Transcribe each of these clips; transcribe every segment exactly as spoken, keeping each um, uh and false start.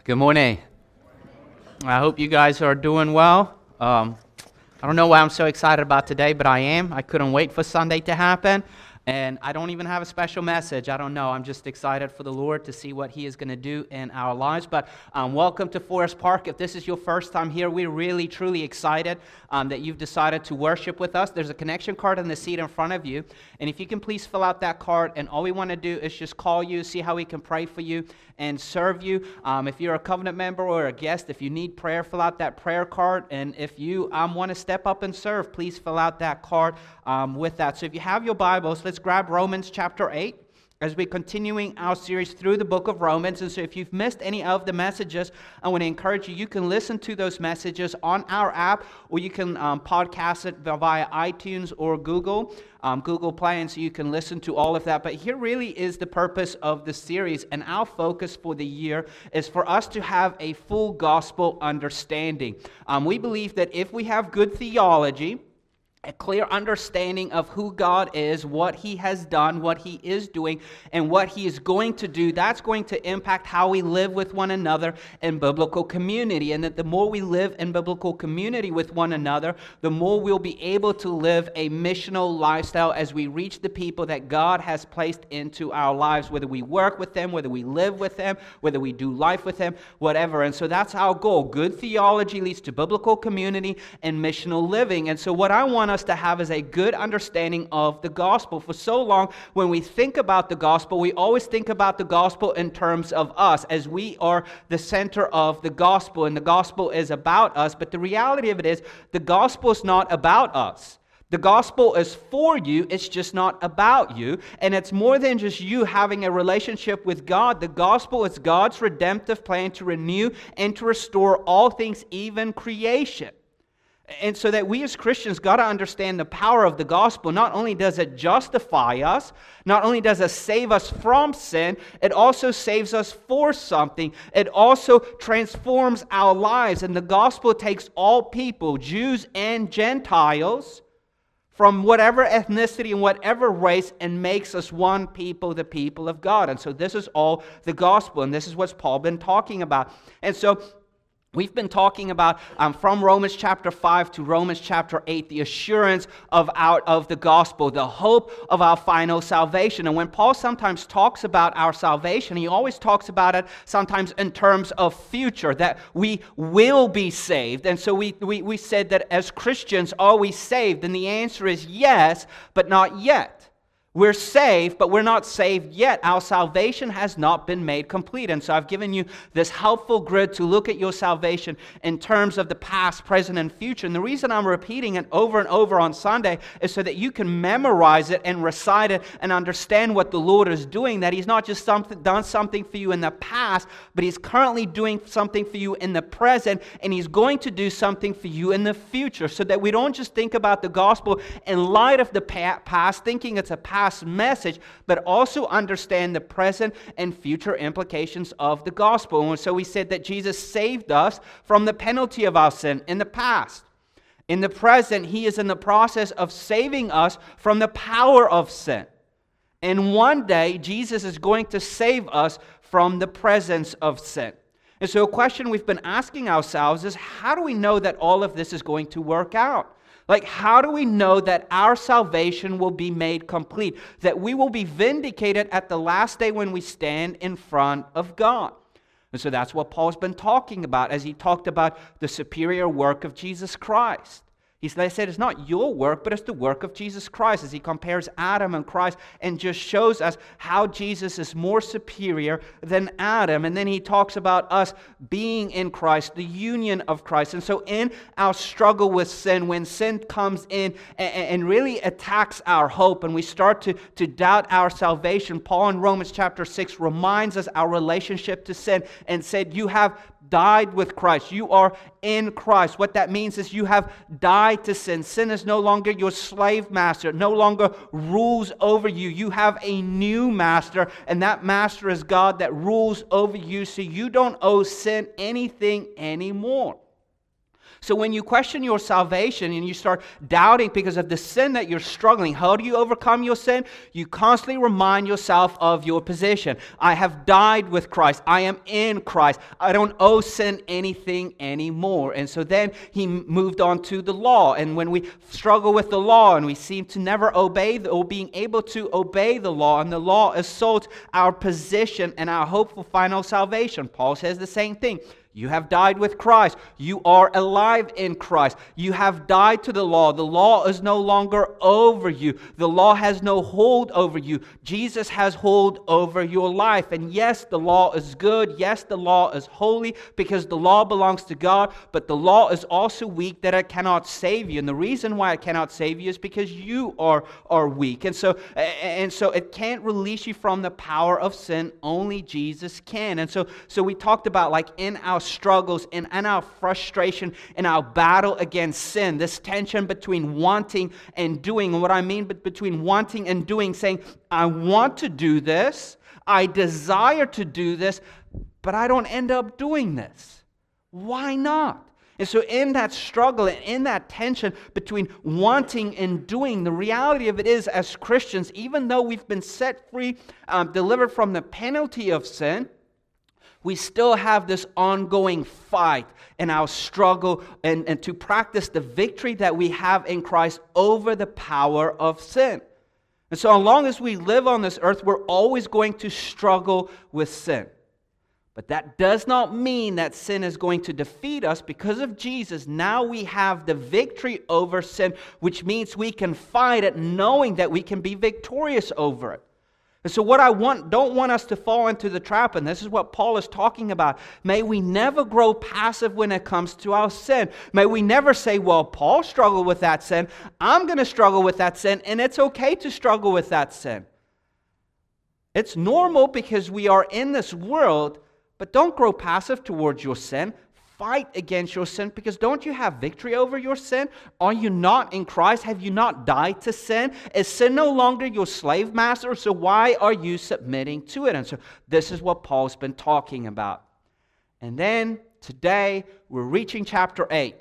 Good morning. I hope you guys are doing well. Um, I don't know why I'm so excited about today, but I am. I couldn't wait for Sunday to happen. And I don't even have a special message. I don't know. I'm just excited for the Lord to see what He is going to do in our lives. But um, welcome to Forest Park. If this is your first time here, we're really, truly excited um, that you've decided to worship with us. There's a connection card in the seat in front of you. And if you can please fill out that card. And all we want to do is just call you, see how we can pray for you and serve you. Um, if you're a covenant member or a guest, if you need prayer, fill out that prayer card. And if you um, want to step up and serve, please fill out that card um, with that. So if you have your Bibles, let's grab Romans chapter eight as we're continuing our series through the book of Romans. And so if you've missed any of the messages, I want to encourage you, you can listen to those messages on our app, or you can um, podcast it via iTunes or Google, um, Google Play, and so you can listen to all of that. But here really is the purpose of the series, and our focus for the year is for us to have a full gospel understanding. Um, we believe that if we have good theology, a clear understanding of who God is, what He has done, what He is doing, and what He is going to do, that's going to impact how we live with one another in biblical community. And that the more we live in biblical community with one another, the more we'll be able to live a missional lifestyle as we reach the people that God has placed into our lives, whether we work with them, whether we live with them, whether we do life with them, whatever. And so that's our goal. Good theology leads to biblical community and missional living. And so what I want us to have is a good understanding of the gospel. For so long, when we think about the gospel, we always think about the gospel in terms of us, as we are the center of the gospel, and the gospel is about us. But the reality of it is, the gospel is not about us. The gospel is for you, it's just not about you. And it's more than just you having a relationship with God. The gospel is God's redemptive plan to renew and to restore all things, even creation. And so that we as Christians got to understand the power of the gospel. Not only does it justify us, not only does it save us from sin, it also saves us for something. It also transforms our lives. And the gospel takes all people, Jews and Gentiles, from whatever ethnicity and whatever race, and makes us one people, the people of God. And so this is all the gospel, and this is what Paul been talking about. And so we've been talking about um, from Romans chapter five to Romans chapter eight, the assurance of our of the gospel, the hope of our final salvation. And when Paul sometimes talks about our salvation, he always talks about it sometimes in terms of future, that we will be saved. And so we, we, we said that as Christians, are we saved? And the answer is yes, but not yet. We're saved, but we're not saved yet. Our salvation has not been made complete. And so I've given you this helpful grid to look at your salvation in terms of the past, present, and future. And the reason I'm repeating it over and over on Sunday is so that you can memorize it and recite it and understand what the Lord is doing, that He's not just something, done something for you in the past, but He's currently doing something for you in the present, and He's going to do something for you in the future, so that we don't just think about the gospel in light of the past, thinking it's a past message, but also understand the present and future implications of the gospel. And so we said that Jesus saved us from the penalty of our sin in the past. In the present, He is in the process of saving us from the power of sin. And one day, Jesus is going to save us from the presence of sin. And so a question we've been asking ourselves is, how do we know that all of this is going to work out? Like, how do we know that our salvation will be made complete? That we will be vindicated at the last day when we stand in front of God? And so that's what Paul's been talking about as he talked about the superior work of Jesus Christ. He said it's not your work, but it's the work of Jesus Christ, as he compares Adam and Christ and just shows us how Jesus is more superior than Adam. And then he talks about us being in Christ, the union of Christ. And so in our struggle with sin, when sin comes in and really attacks our hope and we start to, to doubt our salvation, Paul in Romans chapter six reminds us our relationship to sin and said, you have died with Christ. You are in Christ. What that means is you have died to sin. Sin is no longer your slave master, no longer rules over you. You have a new master, and that master is God that rules over you, so you don't owe sin anything anymore. So when you question your salvation and you start doubting because of the sin that you're struggling, how do you overcome your sin? You constantly remind yourself of your position. I have died with Christ. I am in Christ. I don't owe sin anything anymore. And so then he moved on to the law. And when we struggle with the law and we seem to never obey the, or being able to obey the law, and the law assaults our position and our hope for final salvation, Paul says the same thing. You have died with Christ. You are alive in Christ. You have died to the law. The law is no longer over you. The law has no hold over you. Jesus has hold over your life. And yes, the law is good. Yes, the law is holy because the law belongs to God. But the law is also weak that it cannot save you. And the reason why it cannot save you is because you are, are weak. And so, and so it can't release you from the power of sin. Only Jesus can. And so, so we talked about like in our struggles and, and our frustration and our battle against sin, this tension between wanting and doing. And what I mean between wanting and doing, saying, I want to do this, I desire to do this, but I don't end up doing this. Why not? And so in that struggle and in that tension between wanting and doing, the reality of it is, as Christians, even though we've been set free, um, delivered from the penalty of sin, we still have this ongoing fight in our struggle and, and to practice the victory that we have in Christ over the power of sin. And so as long as we live on this earth, we're always going to struggle with sin. But that does not mean that sin is going to defeat us. Because of Jesus, now we have the victory over sin, which means we can fight it knowing that we can be victorious over it. And so what I want, don't want us to fall into the trap, and this is what Paul is talking about. May we never grow passive when it comes to our sin. May we never say, well, Paul struggled with that sin. I'm going to struggle with that sin, and it's okay to struggle with that sin. It's normal because we are in this world, but don't grow passive towards your sin. Fight against your sin, because don't you have victory over your sin? Are you not in Christ? Have you not died to sin? Is sin no longer your slave master? So why are you submitting to it? And so this is what Paul's been talking about. And then today we're reaching chapter eight.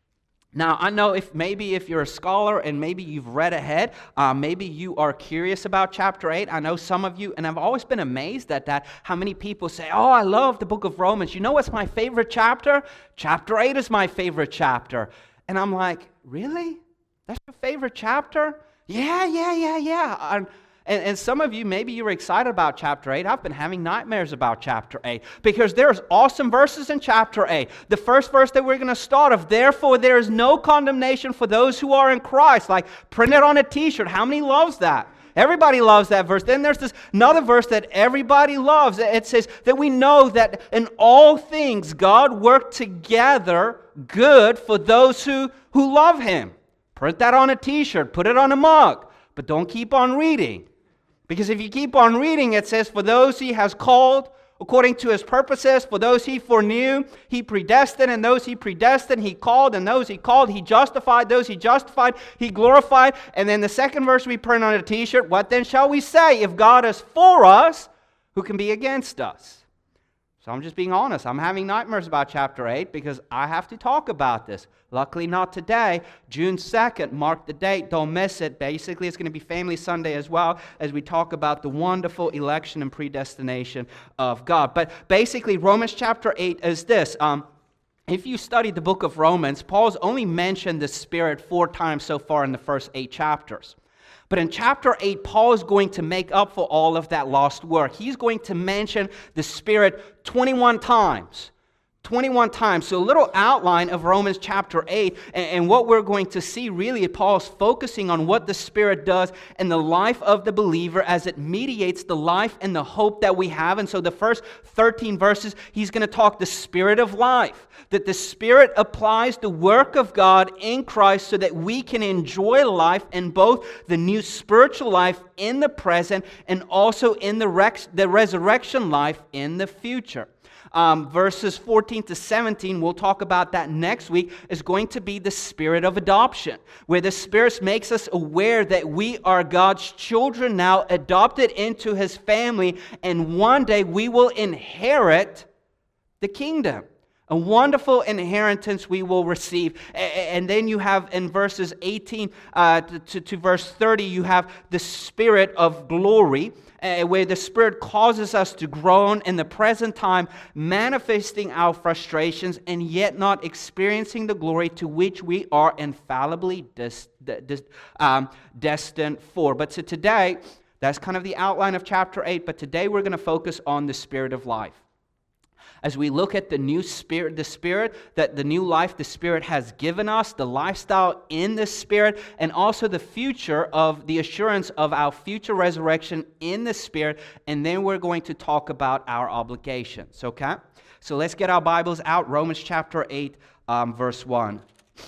Now, I know if maybe if you're a scholar and maybe you've read ahead, uh, maybe you are curious about chapter eight. I know some of you, and I've always been amazed at that, how many people say, oh, I love the book of Romans. You know what's my favorite chapter? Chapter eight is my favorite chapter. And I'm like, really? That's your favorite chapter? Yeah, yeah, yeah, yeah. I'm, And, and some of you, maybe you were excited about chapter eight. I've been having nightmares about chapter eight because there's awesome verses in chapter eight. The first verse that we're going to start of, therefore there is no condemnation for those who are in Christ. Like printed on a t-shirt. How many loves that? Everybody loves that verse. Then there's this another verse that everybody loves. It says that we know that in all things God worked together good for those who, who love Him. Print that on a t-shirt. Put it on a mug. But don't keep on reading. Because if you keep on reading, it says, for those He has called according to His purposes, for those He foreknew, He predestined, and those He predestined, He called, and those He called, He justified, those He justified, He glorified. And then the second verse we print on a t-shirt, what then shall we say? If God is for us, who can be against us? So I'm just being honest. I'm having nightmares about chapter eight because I have to talk about this. Luckily not today. June second, mark the date. Don't miss it. Basically, it's going to be Family Sunday as well as we talk about the wonderful election and predestination of God. But basically, Romans chapter eight is this. Um, if you study the book of Romans, Paul's only mentioned the Spirit four times so far in the first eight chapters. But in chapter eight, Paul is going to make up for all of that lost work. He's going to mention the Spirit twenty-one times. twenty-one times. So a little outline of Romans chapter eight. And, and what we're going to see really, Paul's focusing on what the Spirit does in the life of the believer as it mediates the life and the hope that we have. And so the first thirteen verses, he's going to talk the Spirit of life. That the Spirit applies the work of God in Christ so that we can enjoy life in both the new spiritual life in the present and also in the, rex- the resurrection life in the future. Um, verses fourteen to seventeen, we'll talk about that next week, is going to be the Spirit of adoption, where the Spirit makes us aware that we are God's children now, adopted into His family, and one day we will inherit the kingdom. A wonderful inheritance we will receive. And then you have in verses eighteen uh, to, to verse thirty, you have the Spirit of glory, uh, where the Spirit causes us to groan in the present time, manifesting our frustrations and yet not experiencing the glory to which we are infallibly dis, dis, um, destined for. But so today, that's kind of the outline of chapter eight, but today we're going to focus on the Spirit of life. As we look at the new spirit, the Spirit, that the new life the Spirit has given us, the lifestyle in the Spirit, and also the future of the assurance of our future resurrection in the Spirit, and then we're going to talk about our obligations, okay? So let's get our Bibles out, Romans chapter eight, um, verse one.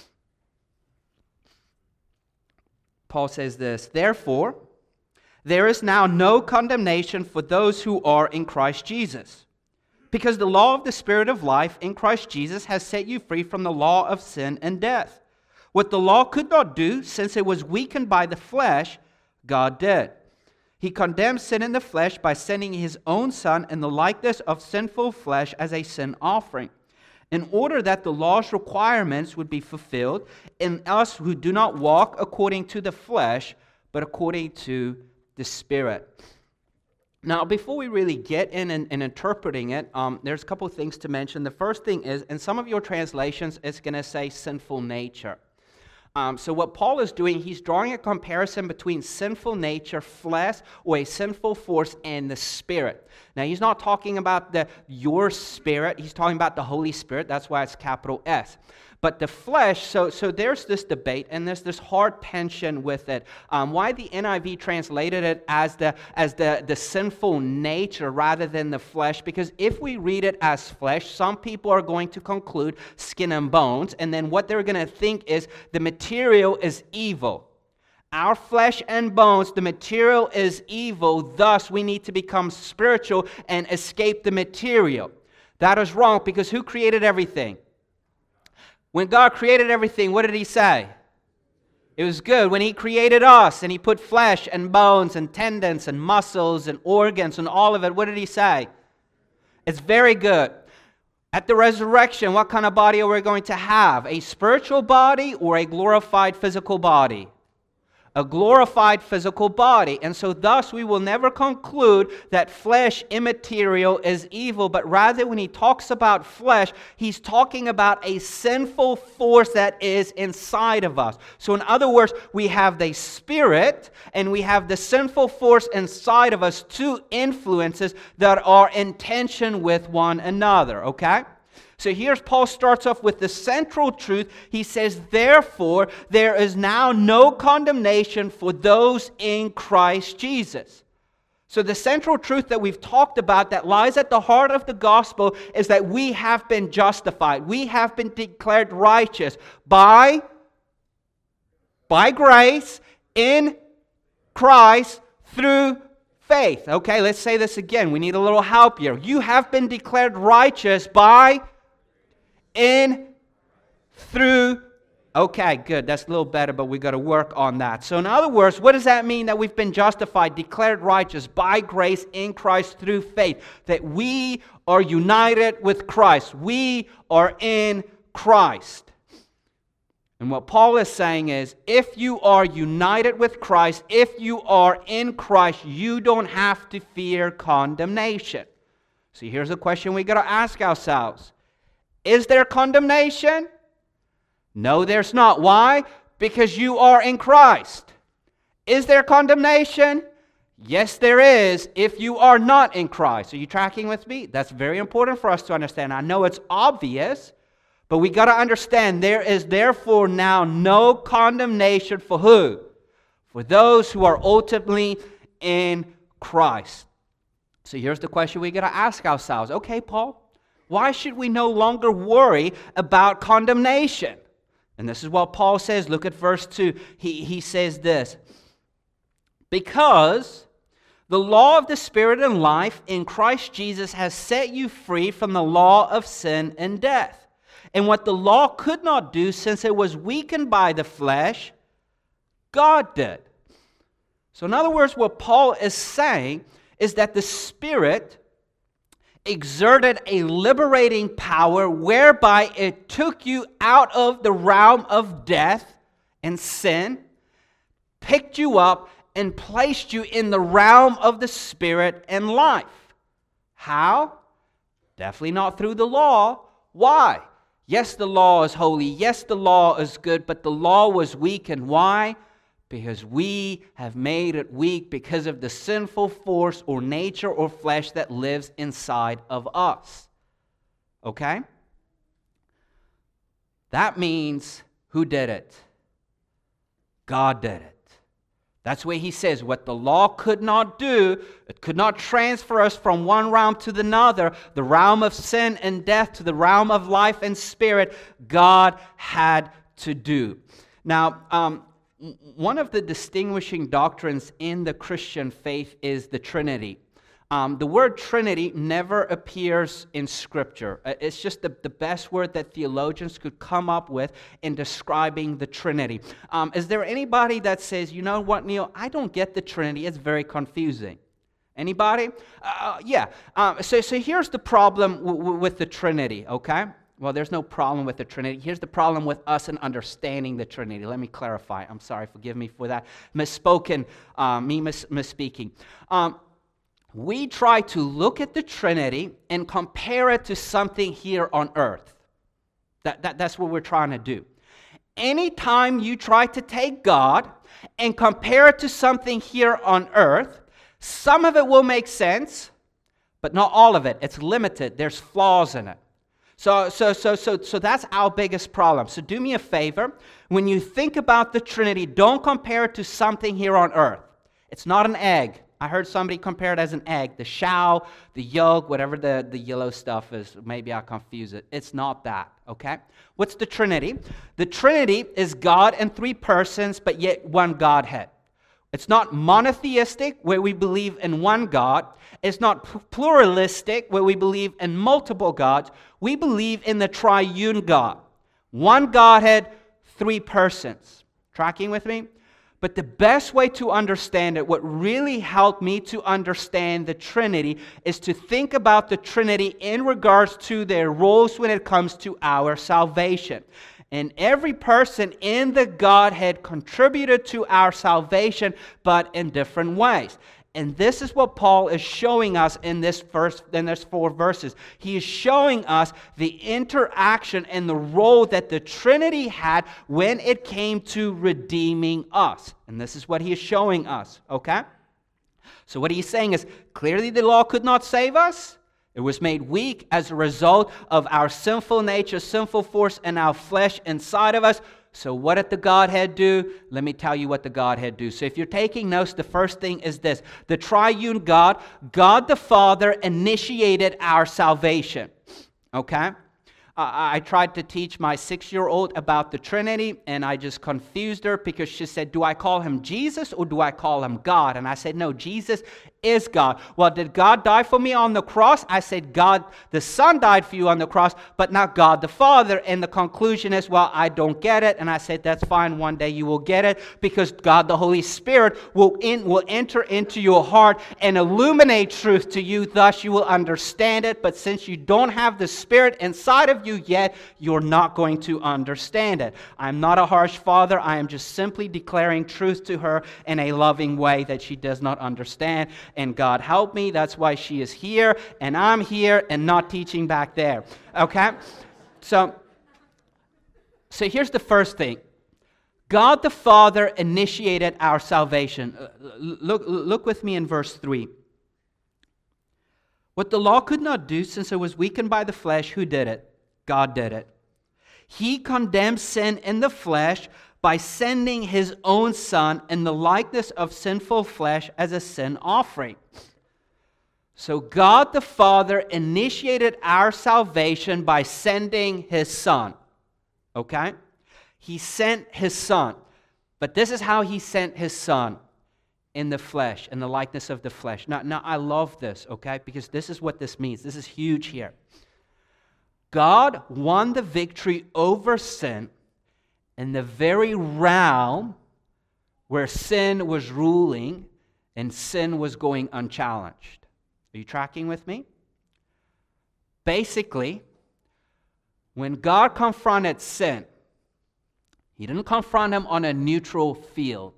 Paul says this, "Therefore, there is now no condemnation for those who are in Christ Jesus. Because the law of the Spirit of life in Christ Jesus has set you free from the law of sin and death. What the law could not do, since it was weakened by the flesh, God did. He condemned sin in the flesh by sending His own Son in the likeness of sinful flesh as a sin offering, in order that the law's requirements would be fulfilled in us who do not walk according to the flesh, but according to the Spirit." Now, before we really get in and, and interpreting it, um, there's a couple of things to mention. The first thing is, in some of your translations, it's going to say sinful nature. Um, so what Paul is doing, he's drawing a comparison between sinful nature, flesh, or a sinful force, and the Spirit. Now, he's not talking about the your spirit. He's talking about the Holy Spirit. That's why it's capital S. But the flesh, so, so there's this debate, and there's this hard tension with it. Um, why the N I V translated it as the as the, the sinful nature rather than the flesh? Because if we read it as flesh, some people are going to conclude skin and bones, and then what they're going to think is the material is evil. Our flesh and bones, the material is evil, thus we need to become spiritual and escape the material. That is wrong, because who created everything? When God created everything, what did He say? It was good. When He created us and He put flesh and bones and tendons and muscles and organs and all of it, what did He say? It's very good. At the resurrection, what kind of body are we going to have? A spiritual body or a glorified physical body? A glorified physical body. And so thus we will never conclude that flesh, immaterial, is evil, but rather when he talks about flesh, he's talking about a sinful force that is inside of us. So in other words, we have the Spirit and we have the sinful force inside of us, two influences that are in tension with one another, okay? So here's Paul starts off with the central truth. He says, "Therefore, there is now no condemnation for those in Christ Jesus." So the central truth that we've talked about that lies at the heart of the gospel is that we have been justified. We have been declared righteous by, by grace in Christ through faith. Okay, let's say this again. We need a little help here. You have been declared righteous by in, through, okay, good, that's a little better, but we got to work on that. So in other words, what does that mean that we've been justified, declared righteous by grace in Christ through faith? That we are united with Christ. We are in Christ. And what Paul is saying is, if you are united with Christ, if you are in Christ, you don't have to fear condemnation. So here's a question we got to ask ourselves. Is there condemnation? No, there's not. Why? Because you are in Christ. Is there condemnation? Yes, there is if you are not in Christ. Are you tracking with me? That's very important for us to understand. I know it's obvious, but we got to understand there is therefore now no condemnation for who? For those who are ultimately in Christ. So here's the question we got to ask ourselves. Okay, Paul. Why should we no longer worry about condemnation? And this is what Paul says. Look at verse two. He, he says this. Because the law of the Spirit and life in Christ Jesus has set you free from the law of sin and death. And what the law could not do, since it was weakened by the flesh, God did. So in other words, what Paul is saying is that the Spirit exerted a liberating power whereby it took you out of the realm of death and sin, picked you up, and placed you in the realm of the Spirit and life. How? Definitely not through the law. Why? Yes, the law is holy. Yes, the law is good, but the law was weak. And why? Because we have made it weak because of the sinful force or nature or flesh that lives inside of us. Okay? That means, who did it? God did it. That's where he says what the law could not do, it could not transfer us from one realm to another, the realm of sin and death to the realm of life and spirit, God had to do. Now, um, one of the distinguishing doctrines in the Christian faith is the Trinity. Um, the word Trinity never appears in Scripture. It's just the, the best word that theologians could come up with in describing the Trinity. Um, is there anybody that says, you know what, Neil, I don't get the Trinity. It's very confusing. Anybody? Uh, yeah. Um, so, so here's the problem w- w- with the Trinity, okay? Well, there's no problem with the Trinity. Here's the problem with us in understanding the Trinity. Let me clarify. I'm sorry. Forgive me for that. Misspoken, uh, me miss- misspeaking. Um, We try to look at the Trinity and compare it to something here on earth. That, that, that's what we're trying to do. Anytime you try to take God and compare it to something here on earth, some of it will make sense, but not all of it. It's limited. There's flaws in it. So, so, so, so, so that's our biggest problem. So do me a favor. When you think about the Trinity, don't compare it to something here on earth. It's not an egg. I heard somebody compare it as an egg. The shell, the yolk, whatever the, the yellow stuff is. Maybe I confuse it. It's not that, okay? What's the Trinity? The Trinity is God in three persons, but yet one Godhead. It's not monotheistic, where we believe in one God. It's not pluralistic, where we believe in multiple gods. We believe in the triune God. One Godhead, three persons. Tracking with me? But the best way to understand it, what really helped me to understand the Trinity, is to think about the Trinity in regards to their roles when it comes to our salvation. And every person in the Godhead contributed to our salvation, but in different ways. And this is what Paul is showing us in this first, in this four verses. He is showing us the interaction and the role that the Trinity had when it came to redeeming us. And this is what he is showing us, okay? So what he's saying is, clearly the law could not save us. It was made weak as a result of our sinful nature, sinful force, and our flesh inside of us. So what did the Godhead do? Let me tell you what the Godhead do. So if you're taking notes, the first thing is this. The triune God, God the Father, initiated our salvation. Okay? Uh, I tried to teach my six-year-old about the Trinity, and I just confused her because she said, do I call him Jesus or do I call him God? And I said, no, Jesus is God. Well, did God die for me on the cross? I said, God the Son died for you on the cross, but not God the Father. And the conclusion is, well, I don't get it. And I said, that's fine. One day you will get it, because God the Holy Spirit will, in, will enter into your heart and illuminate truth to you. Thus you will understand it. But since you don't have the Spirit inside of you yet, you're not going to understand it. I'm not a harsh father. I am just simply declaring truth to her in a loving way that she does not understand. And God help me, that's why she is here, and I'm here, and not teaching back there. Okay? So, so here's the first thing. God the Father initiated our salvation. Look, look with me in verse three. What the law could not do, since it was weakened by the flesh, who did it? God did it. He condemned sin in the flesh by sending his own Son in the likeness of sinful flesh as a sin offering. So God the Father initiated our salvation by sending his Son. Okay? He sent his Son. But this is how he sent his Son. In the flesh, in the likeness of the flesh. Now, now I love this, okay? Because this is what this means. This is huge here. God won the victory over sin in the very realm where sin was ruling and sin was going unchallenged. Are you tracking with me? Basically, when God confronted sin, He didn't confront him on a neutral field.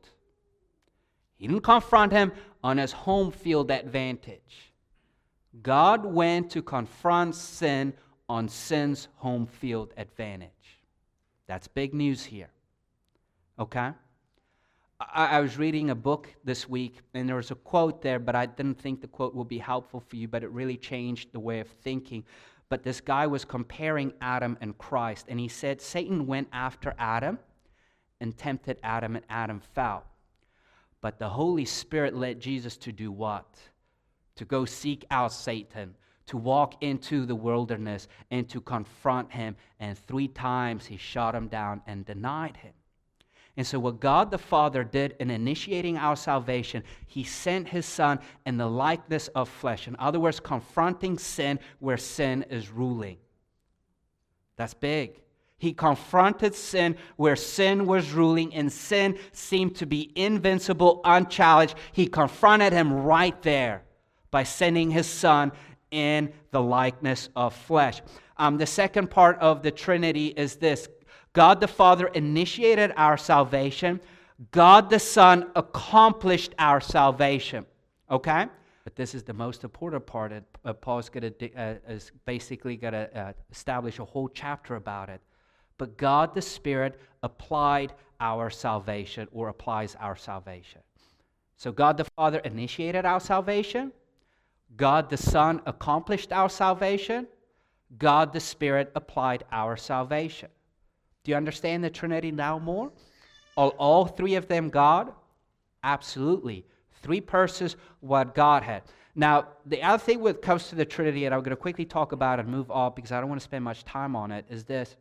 He didn't confront him on his home field advantage. God went to confront sin on sin's home field advantage. That's big news here. Okay? I, I was reading a book this week, and there was a quote there, but I didn't think the quote would be helpful for you, but it really changed the way of thinking. But this guy was comparing Adam and Christ, and he said Satan went after Adam and tempted Adam, and Adam fell. But the Holy Spirit led Jesus to do what? To go seek out Satan, to walk into the wilderness and to confront him. And three times he shot him down and denied him. And so what God the Father did in initiating our salvation, He sent His Son in the likeness of flesh. In other words, confronting sin where sin is ruling. That's big. He confronted sin where sin was ruling, and sin seemed to be invincible, unchallenged. He confronted him right there by sending His Son in the likeness of flesh. Um, the second part of the Trinity is this. God the Father initiated our salvation. God the Son accomplished our salvation. Okay? But this is the most important part. Uh, Paul's going to uh, is basically going to uh, establish a whole chapter about it. But God the Spirit applied our salvation, or applies our salvation. So God the Father initiated our salvation. God the Son accomplished our salvation. God the Spirit applied our salvation. Do you understand the Trinity now more? Are all three of them God? Absolutely. Three persons, what God had. Now, the other thing when it comes to the Trinity, and I'm going to quickly talk about it and move on because I don't want to spend much time on it, is this.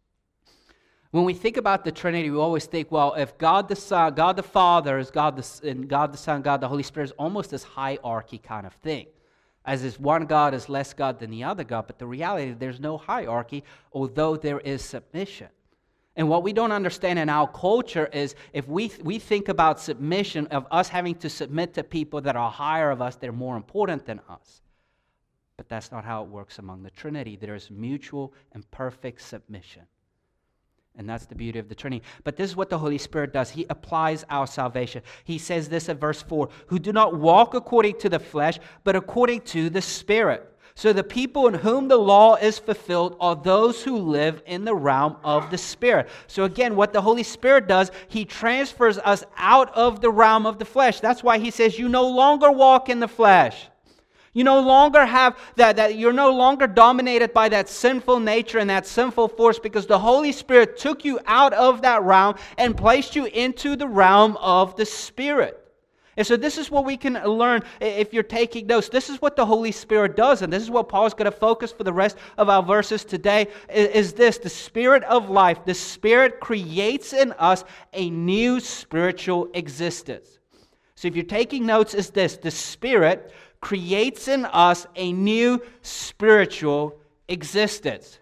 When we think about the Trinity, we always think, well, if God the Son, God the Father is God the, and God the Son, God the Holy Spirit is almost this hierarchy kind of thing. As if one God is less God than the other God, but the reality is there's no hierarchy, although there is submission. And what we don't understand in our culture is if we we think about submission, of us having to submit to people that are higher of us, they're more important than us. But that's not how it works among the Trinity. There is mutual and perfect submission. And that's the beauty of the Trinity. But this is what the Holy Spirit does. He applies our salvation. He says this at verse four, who do not walk according to the flesh, but according to the Spirit. So the people in whom the law is fulfilled are those who live in the realm of the Spirit. So again, what the Holy Spirit does, He transfers us out of the realm of the flesh. That's why He says, you no longer walk in the flesh. You no longer have that, that you're no longer dominated by that sinful nature and that sinful force, because the Holy Spirit took you out of that realm and placed you into the realm of the Spirit. And so this is what we can learn if you're taking notes. This is what the Holy Spirit does, and this is what Paul's going to focus for the rest of our verses today, is this. The Spirit of life, the Spirit creates in us a new spiritual existence. So if you're taking notes, is this. The Spirit creates in us a new spiritual existence.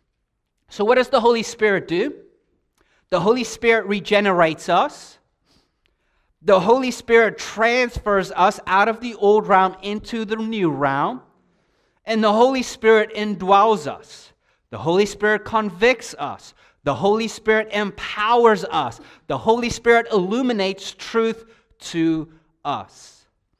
So what does the Holy Spirit do? The Holy Spirit regenerates us. The Holy Spirit transfers us out of the old realm into the new realm. And the Holy Spirit indwells us. The Holy Spirit convicts us. The Holy Spirit empowers us. The Holy Spirit illuminates truth to us.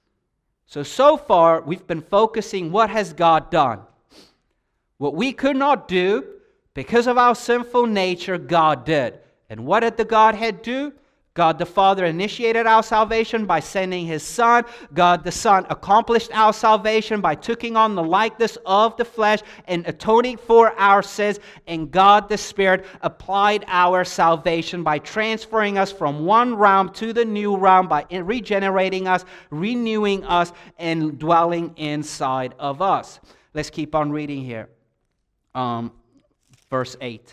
So, so far, we've been focusing, what has God done? What we could not do, because of our sinful nature, God did. And what did the Godhead do? God the Father initiated our salvation by sending His Son. God the Son accomplished our salvation by taking on the likeness of the flesh and atoning for our sins. And God the Spirit applied our salvation by transferring us from one realm to the new realm, by regenerating us, renewing us, and dwelling inside of us. Let's keep on reading here. Um, verse eight.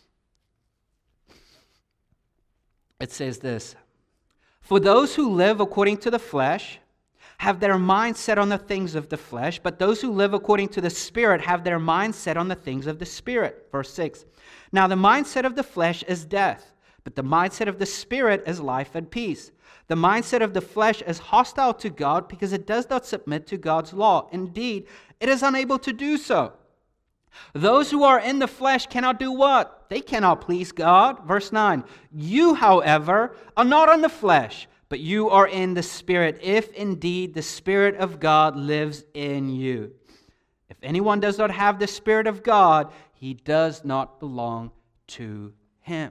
It says this, for those who live according to the flesh have their mind set on the things of the flesh, but those who live according to the Spirit have their mind set on the things of the Spirit. Verse six, now the mindset of the flesh is death, but the mindset of the Spirit is life and peace. The mindset of the flesh is hostile to God because it does not submit to God's law. Indeed, it is unable to do so. Those who are in the flesh cannot do what? They cannot please God. Verse nine, you, however, are not in the flesh, but you are in the Spirit, if indeed the Spirit of God lives in you. If anyone does not have the Spirit of God, he does not belong to him.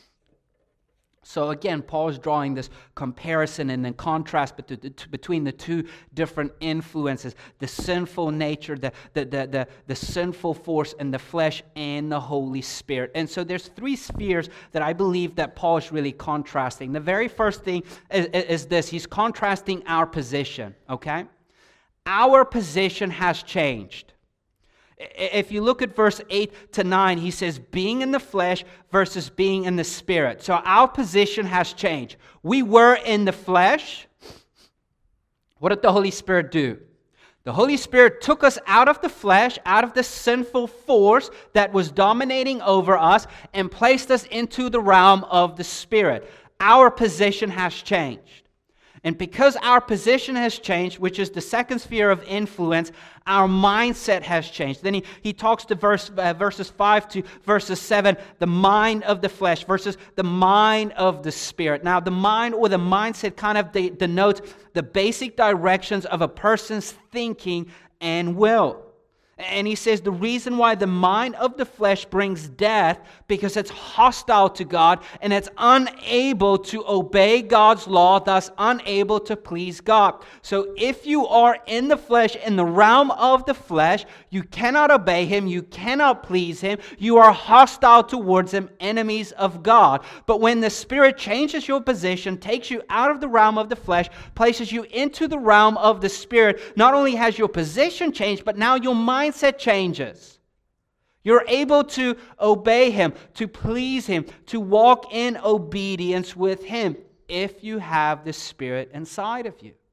So again, Paul is drawing this comparison and then contrast between the two different influences, the sinful nature, the, the, the, the, the sinful force in the flesh, and the Holy Spirit. And so there's three spheres that I believe that Paul is really contrasting. The very first thing is, is this. He's contrasting our position, okay? Our position has changed. If you look at verse eight to nine, he says being in the flesh versus being in the Spirit. So our position has changed. We were in the flesh. What did the Holy Spirit do? The Holy Spirit took us out of the flesh, out of the sinful force that was dominating over us, and placed us into the realm of the Spirit. Our position has changed. And because our position has changed, which is the second sphere of influence, our mindset has changed. Then he, he talks to verse, uh, verses five to verses seven, the mind of the flesh versus the mind of the Spirit. Now, the mind or the mindset kind of de- denotes the basic directions of a person's thinking and will. And he says the reason why the mind of the flesh brings death, because it's hostile to God and it's unable to obey God's law, thus unable to please God. So if you are in the flesh, in the realm of the flesh, you cannot obey Him, you cannot please Him, you are hostile towards Him, enemies of God. But when the Spirit changes your position, takes you out of the realm of the flesh, places you into the realm of the Spirit, not only has your position changed, but now your mind mindset changes. You're able to obey Him, to please Him, to walk in obedience with Him if you have the Spirit inside of you.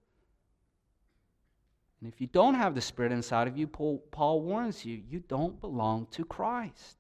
And if you don't have the Spirit inside of you, Paul, Paul warns you, you don't belong to Christ.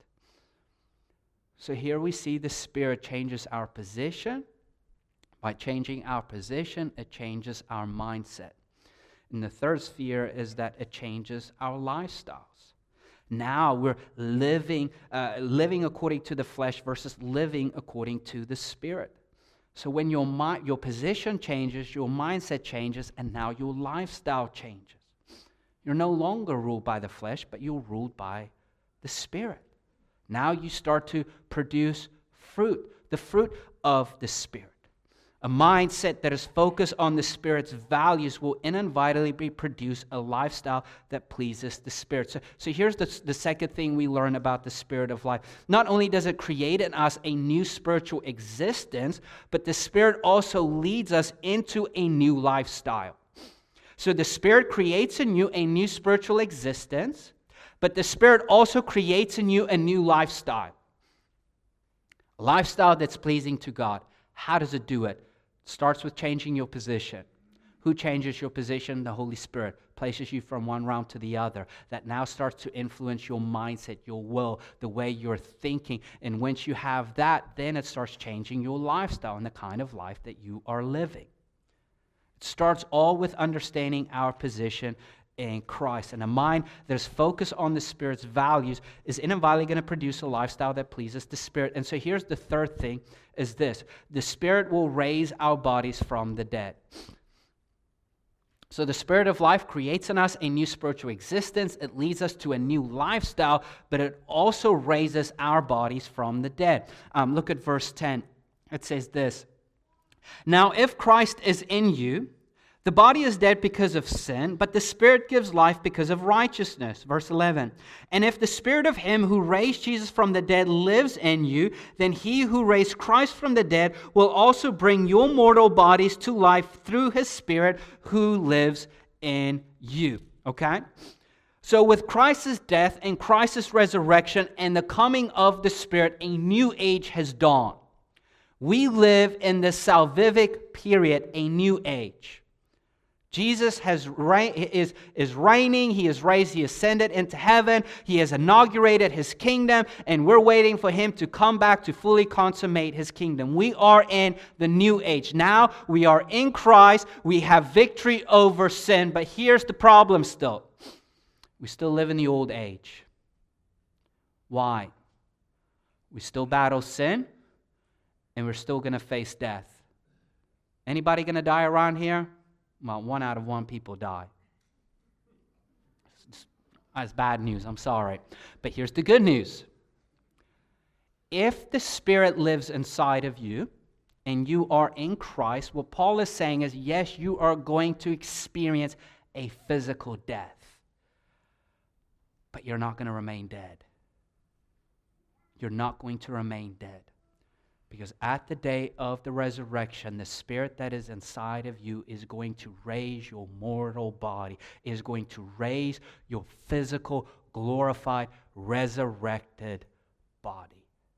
So here we see the Spirit changes our position. By changing our position, it changes our mindset. And the third sphere is that it changes our lifestyles. Now we're living, uh, living according to the flesh versus living according to the Spirit. So when your mind, your position changes, your mindset changes, and now your lifestyle changes. You're no longer ruled by the flesh, but you're ruled by the Spirit. Now you start to produce fruit, the fruit of the Spirit. A mindset that is focused on the Spirit's values will inevitably produce a lifestyle that pleases the Spirit. So, so here's the, the second thing we learn about the Spirit of life. Not only does it create in us a new spiritual existence, but the Spirit also leads us into a new lifestyle. So the Spirit creates in you a new spiritual existence, but the Spirit also creates in you a new lifestyle. A lifestyle that's pleasing to God. How does it do it? Starts with changing your position. Who changes your position? The Holy Spirit places you from one realm to the other. That now starts to influence your mindset, your will, the way you're thinking. And once you have that, then it starts changing your lifestyle and the kind of life that you are living. It starts all with understanding our position in Christ. And a mind that is focused on the Spirit's values is inevitably going to produce a lifestyle that pleases the Spirit. And so here's the third thing, is this. The Spirit will raise our bodies from the dead. So the Spirit of life creates in us a new spiritual existence. It leads us to a new lifestyle, but it also raises our bodies from the dead. Um, look at verse ten. It says this. Now if Christ is in you, the body is dead because of sin, but the Spirit gives life because of righteousness. Verse eleven. And if the Spirit of Him who raised Jesus from the dead lives in you, then He who raised Christ from the dead will also bring your mortal bodies to life through His Spirit who lives in you. Okay? So with Christ's death and Christ's resurrection and the coming of the Spirit, a new age has dawned. We live in the salvific period, a new age. Jesus has is, is reigning, He is raised, He ascended into heaven, He has inaugurated His kingdom, and we're waiting for Him to come back to fully consummate His kingdom. We are in the new age. Now we are in Christ, we have victory over sin, but here's the problem still. We still live in the old age. Why? We still battle sin, and we're still going to face death. Anybody going to die around here? Well, one out of one people die. That's bad news. I'm sorry. But here's the good news. If the Spirit lives inside of you, and you are in Christ, what Paul is saying is, yes, you are going to experience a physical death, but you're not going to remain dead. You're not going to remain dead. Because at the day of the resurrection, the Spirit that is inside of you is going to raise your mortal body, is going to raise your physical, glorified, resurrected body.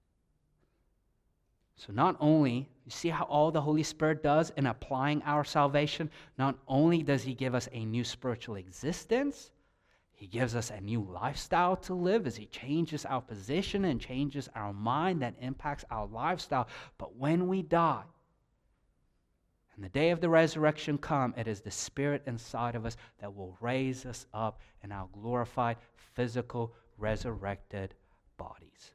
So not only, you see how all the Holy Spirit does in applying our salvation? Not only does He give us a new spiritual existence, He gives us a new lifestyle to live as He changes our position and changes our mind that impacts our lifestyle. But when we die, and the day of the resurrection come, it is the Spirit inside of us that will raise us up in our glorified, physical, resurrected bodies.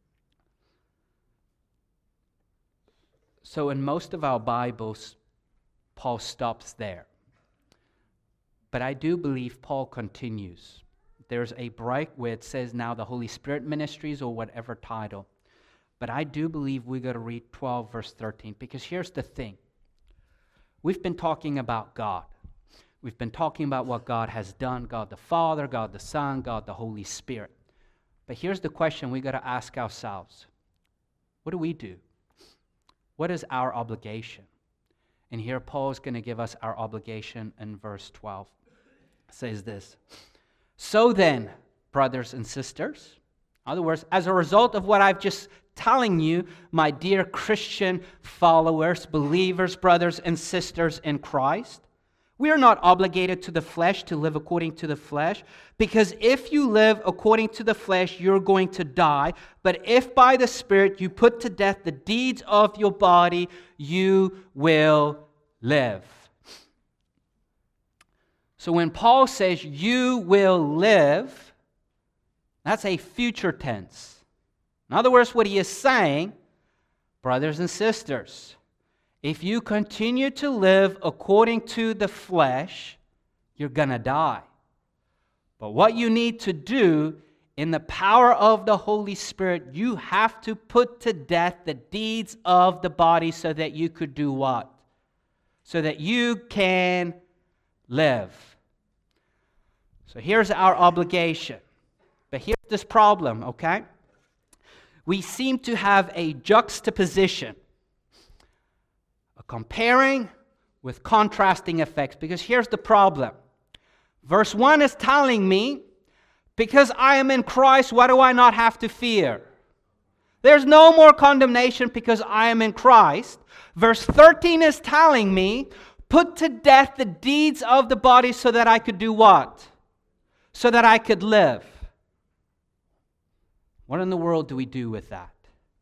So in most of our Bibles, Paul stops there. But I do believe Paul continues. There's a break where it says now the Holy Spirit ministries or whatever title. But I do believe we got to read twelve verse thirteen, because here's the thing. We've been talking about God. We've been talking about what God has done, God the Father, God the Son, God the Holy Spirit. But here's the question we got to ask ourselves. What do we do? What is our obligation? And here Paul is going to give us our obligation in verse twelve. It says this, so then, brothers and sisters, in other words, as a result of what I've just telling you, my dear Christian followers, believers, brothers and sisters in Christ, we are not obligated to the flesh to live according to the flesh, because if you live according to the flesh, you're going to die. But if by the Spirit you put to death the deeds of your body, you will live. So when Paul says you will live, that's a future tense. In other words, what he is saying, brothers and sisters, if you continue to live according to the flesh, you're going to die. But what you need to do in the power of the Holy Spirit, you have to put to death the deeds of the body so that you could do what? So that you can live. So here's our obligation. But here's this problem, okay? We seem to have a juxtaposition, a comparing with contrasting effects. Because here's the problem. Verse one is telling me, because I am in Christ, what do I not have to fear? There's no more condemnation because I am in Christ. Verse thirteen is telling me, put to death the deeds of the body so that I could do what? So that I could live. What in the world do we do with that?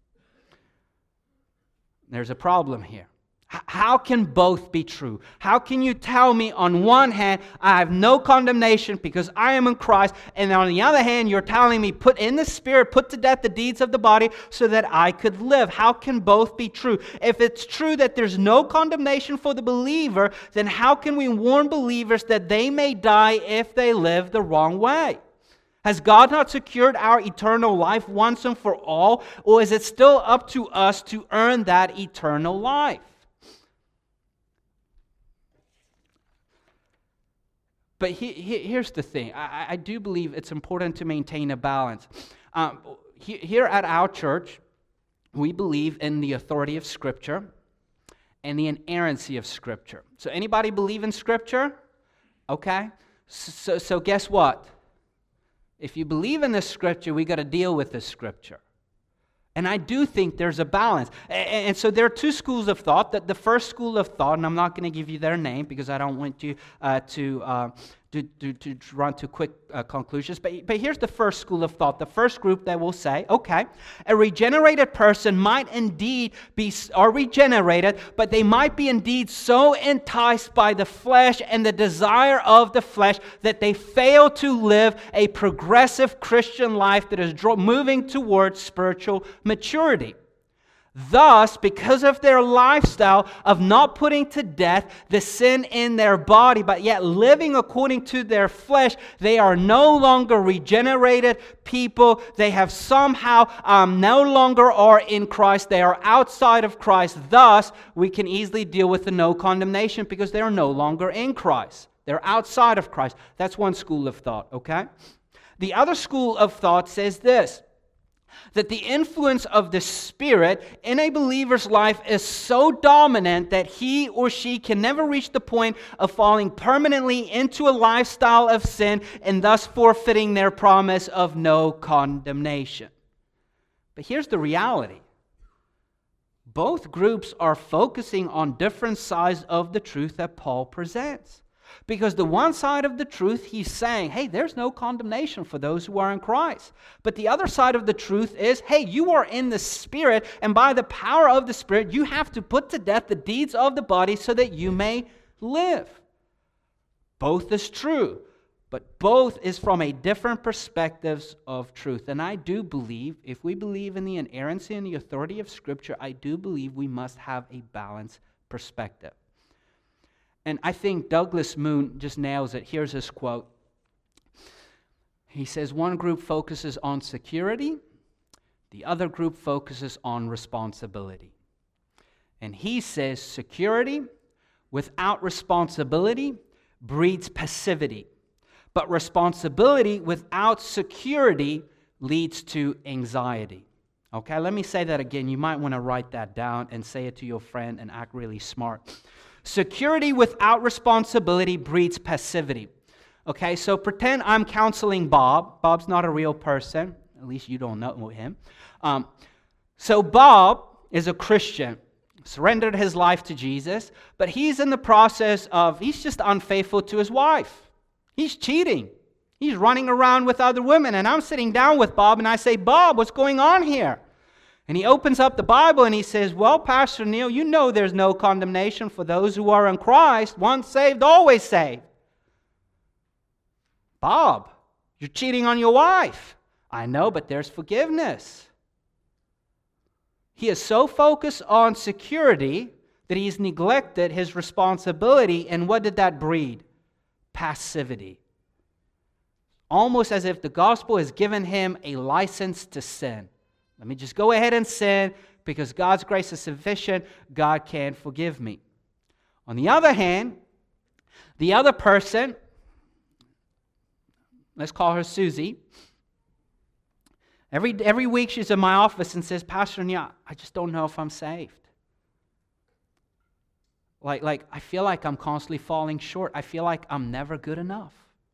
There's a problem here. H- how can both be true? How can you tell me on one hand, I have no condemnation because I am in Christ, and on the other hand, you're telling me, put in the Spirit, put to death the deeds of the body so that I could live? How can both be true? If it's true that there's no condemnation for the believer, then how can we warn believers that they may die if they live the wrong way? Has God not secured our eternal life once and for all, or is it still up to us to earn that eternal life? But he, he, here's the thing. I, I do believe it's important to maintain a balance. Um, he, here at our church, we believe in the authority of Scripture and the inerrancy of Scripture. So anybody believe in Scripture? Okay. So, so guess what? If you believe in this Scripture, we got to deal with this Scripture. And I do think there's a balance. And, and so there are two schools of thought. That the first school of thought, and I'm not going to give you their name because I don't want you uh, to uh, to, to, to run to quick uh, conclusions. But, but here's the first school of thought. The first group that will say, okay, a regenerated person might indeed be are regenerated, but they might be indeed so enticed by the flesh and the desire of the flesh that they fail to live a progressive Christian life that is draw, moving towards spiritual maturity. Thus, because of their lifestyle of not putting to death the sin in their body, but yet living according to their flesh, they are no longer regenerated people. They have somehow um, no longer are in Christ. They are outside of Christ. Thus, we can easily deal with the no condemnation because they are no longer in Christ. They're outside of Christ. That's one school of thought, okay? The other school of thought says this, that the influence of the Spirit in a believer's life is so dominant that he or she can never reach the point of falling permanently into a lifestyle of sin and thus forfeiting their promise of no condemnation. But here's the reality. Both groups are focusing on different sides of the truth that Paul presents. Because the one side of the truth, he's saying, hey, there's no condemnation for those who are in Christ. But the other side of the truth is, hey, you are in the Spirit, and by the power of the Spirit, you have to put to death the deeds of the body so that you may live. Both is true, but both is from a different perspectives of truth. And I do believe, if we believe in the inerrancy and the authority of Scripture, I do believe we must have a balanced perspective. And I think Douglas Moon just nails it. Here's his quote. He says, one group focuses on security, the other group focuses on responsibility. And he says, security without responsibility breeds passivity, but responsibility without security leads to anxiety. Okay, let me say that again. You might want to write that down and say it to your friend and act really smart. Security without responsibility breeds passivity. Okay, so pretend I'm counseling Bob. Bob's not a real person. At least you don't know him. Um, so Bob is a Christian, surrendered his life to Jesus, but he's in the process of, he's just unfaithful to his wife. He's cheating. He's running around with other women. And I'm sitting down with Bob and I say, Bob, what's going on here? And he opens up the Bible and he says, well, Pastor Neil, you know there's no condemnation for those who are in Christ. Once saved, always saved. Bob, you're cheating on your wife. I know, but there's forgiveness. He is so focused on security that he's neglected his responsibility. And what did that breed? Passivity. Almost as if the gospel has given him a license to sin. Let me just go ahead and sin because God's grace is sufficient. God can forgive me. On the other hand, the other person, let's call her Susie. Every, every week she's in my office and says, Pastor Nya, I just don't know if I'm saved. Like, like I feel like I'm constantly falling short. I feel like I'm never good enough.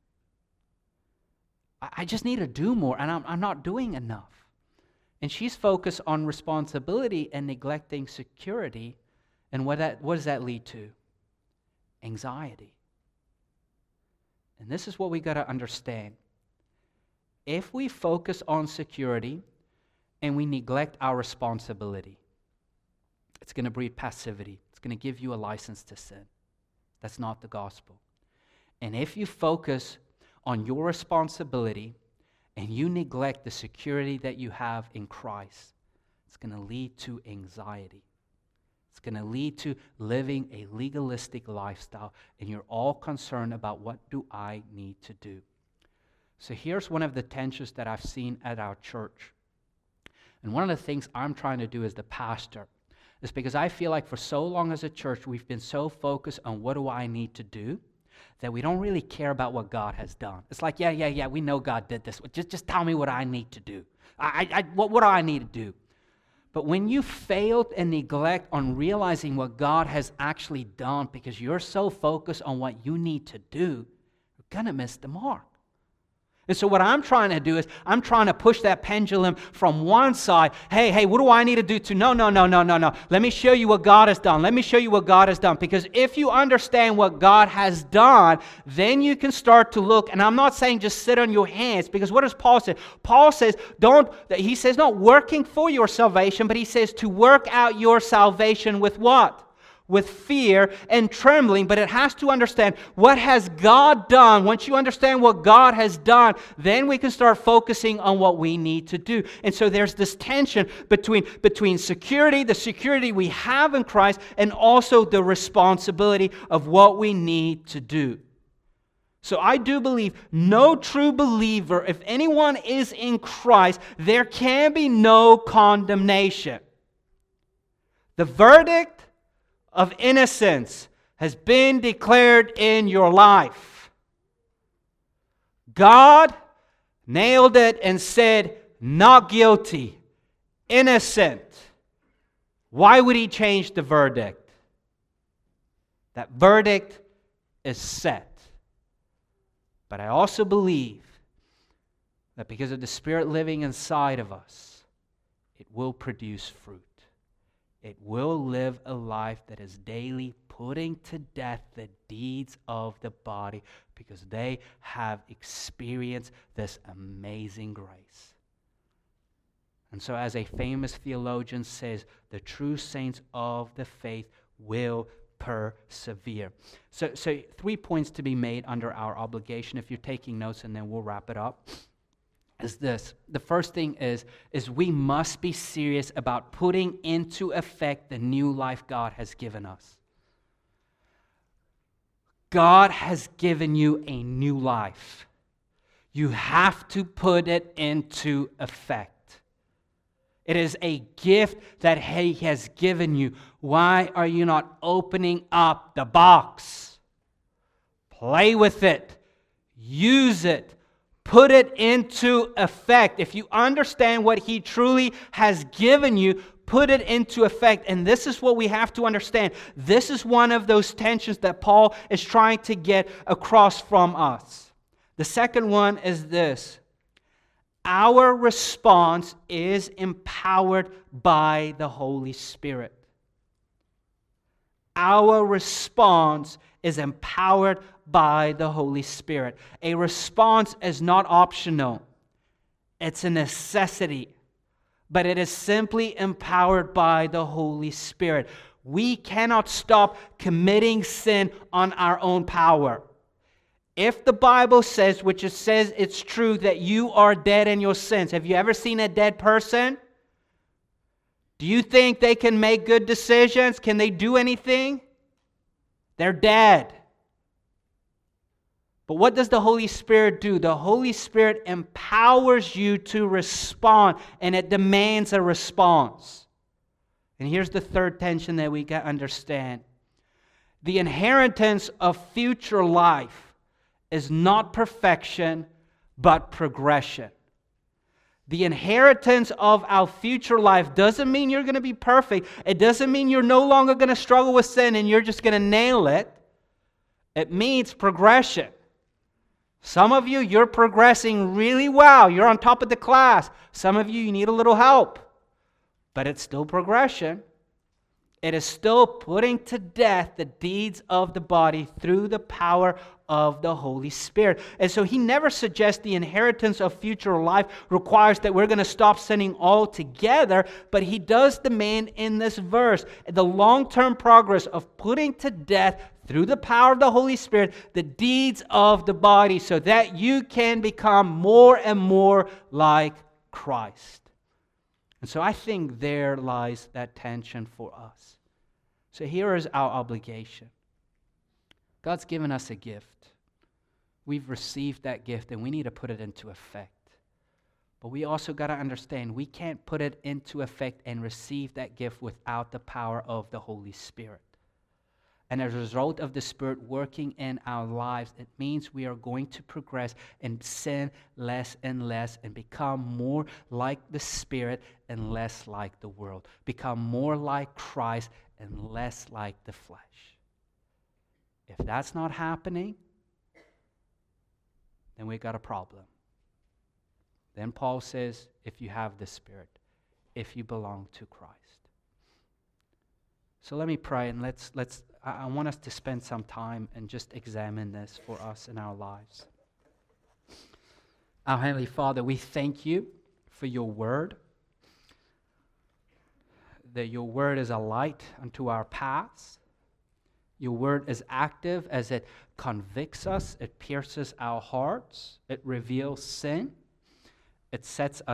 I, I just need to do more and I'm, I'm not doing enough. And she's focused on responsibility and neglecting security. And what, that, what does that lead to? Anxiety. And this is what we got to understand. If we focus on security and we neglect our responsibility, it's going to breed passivity. It's going to give you a license to sin. That's not the gospel. And if you focus on your responsibility and you neglect the security that you have in Christ, it's going to lead to anxiety. It's going to lead to living a legalistic lifestyle, and you're all concerned about what do I need to do. So here's one of the tensions that I've seen at our church. And one of the things I'm trying to do as the pastor is because I feel like for so long as a church, we've been so focused on what do I need to do, that we don't really care about what God has done. It's like, yeah, yeah, yeah, we know God did this. Just, just tell me what I need to do. I, I, what, what do I need to do? But when you fail and neglect on realizing what God has actually done because you're so focused on what you need to do, you're going to miss the mark. And so what I'm trying to do is I'm trying to push that pendulum from one side. Hey, hey, what do I need to do to? No, no, no, no, no, no. Let me show you what God has done. Let me show you what God has done. Because if you understand what God has done, then you can start to look. And I'm not saying just sit on your hands. Because what does Paul say? Paul says, don't, he says not working for your salvation, but he says to work out your salvation with what? With fear and trembling, but it has to understand what has God done. Once you understand what God has done, then we can start focusing on what we need to do. And so there's this tension between, between security, the security we have in Christ, and also the responsibility of what we need to do. So I do believe no true believer, if anyone is in Christ, there can be no condemnation. The verdict of innocence has been declared in your life. God nailed it and said, not guilty, innocent. Why would He change the verdict? That verdict is set. But I also believe that because of the Spirit living inside of us, it will produce fruit. It will live a life that is daily putting to death the deeds of the body because they have experienced this amazing grace. And so as a famous theologian says, the true saints of the faith will persevere. So, so three points to be made under our obligation if you're taking notes, and then we'll wrap it up. Is this. The first thing is, is we must be serious about putting into effect the new life God has given us. God has given you a new life. You have to put it into effect. It is a gift that He has given you. Why are you not opening up the box? Play with it. Use it. Put it into effect. If you understand what He truly has given you, put it into effect. And this is what we have to understand. This is one of those tensions that Paul is trying to get across from us. The second one is this. Our response is empowered by the Holy Spirit. Our response is empowered by the Holy Spirit. A response is not optional. It's a necessity. But it is simply empowered by the Holy Spirit. We cannot stop committing sin on our own power. If the Bible says, which it says it's true, that you are dead in your sins. Have you ever seen a dead person? Do you think they can make good decisions? Can they do anything? They're dead. But what does the Holy Spirit do? The Holy Spirit empowers you to respond, and it demands a response. And here's the third tension that we got to understand. The inheritance of future life is not perfection, but progression. The inheritance of our future life doesn't mean you're going to be perfect. It doesn't mean you're no longer going to struggle with sin and you're just going to nail it. It means progression. Some of you, you're progressing really well. You're on top of the class. Some of you, you need a little help. But it's still progression. It is still putting to death the deeds of the body through the power of the Holy Spirit. And so he never suggests the inheritance of future life requires that we're going to stop sinning altogether, but he does demand in this verse the long-term progress of putting to death through the power of the Holy Spirit the deeds of the body so that you can become more and more like Christ. And so I think there lies that tension for us. So here is our obligation. God's given us a gift. We've received that gift and we need to put it into effect. But we also got to understand we can't put it into effect and receive that gift without the power of the Holy Spirit. And as a result of the Spirit working in our lives, it means we are going to progress and sin less and less and become more like the Spirit and less like the world. Become more like Christ and less like the flesh. If that's not happening, then we've got a problem. Then Paul says, if you have the Spirit, if you belong to Christ. So let me pray, and let's let's I, I want us to spend some time and just examine this for us in our lives. Our Heavenly Father, we thank you for your word, that your word is a light unto our paths. Your word is active as it convicts us, it pierces our hearts, it reveals sin, it sets us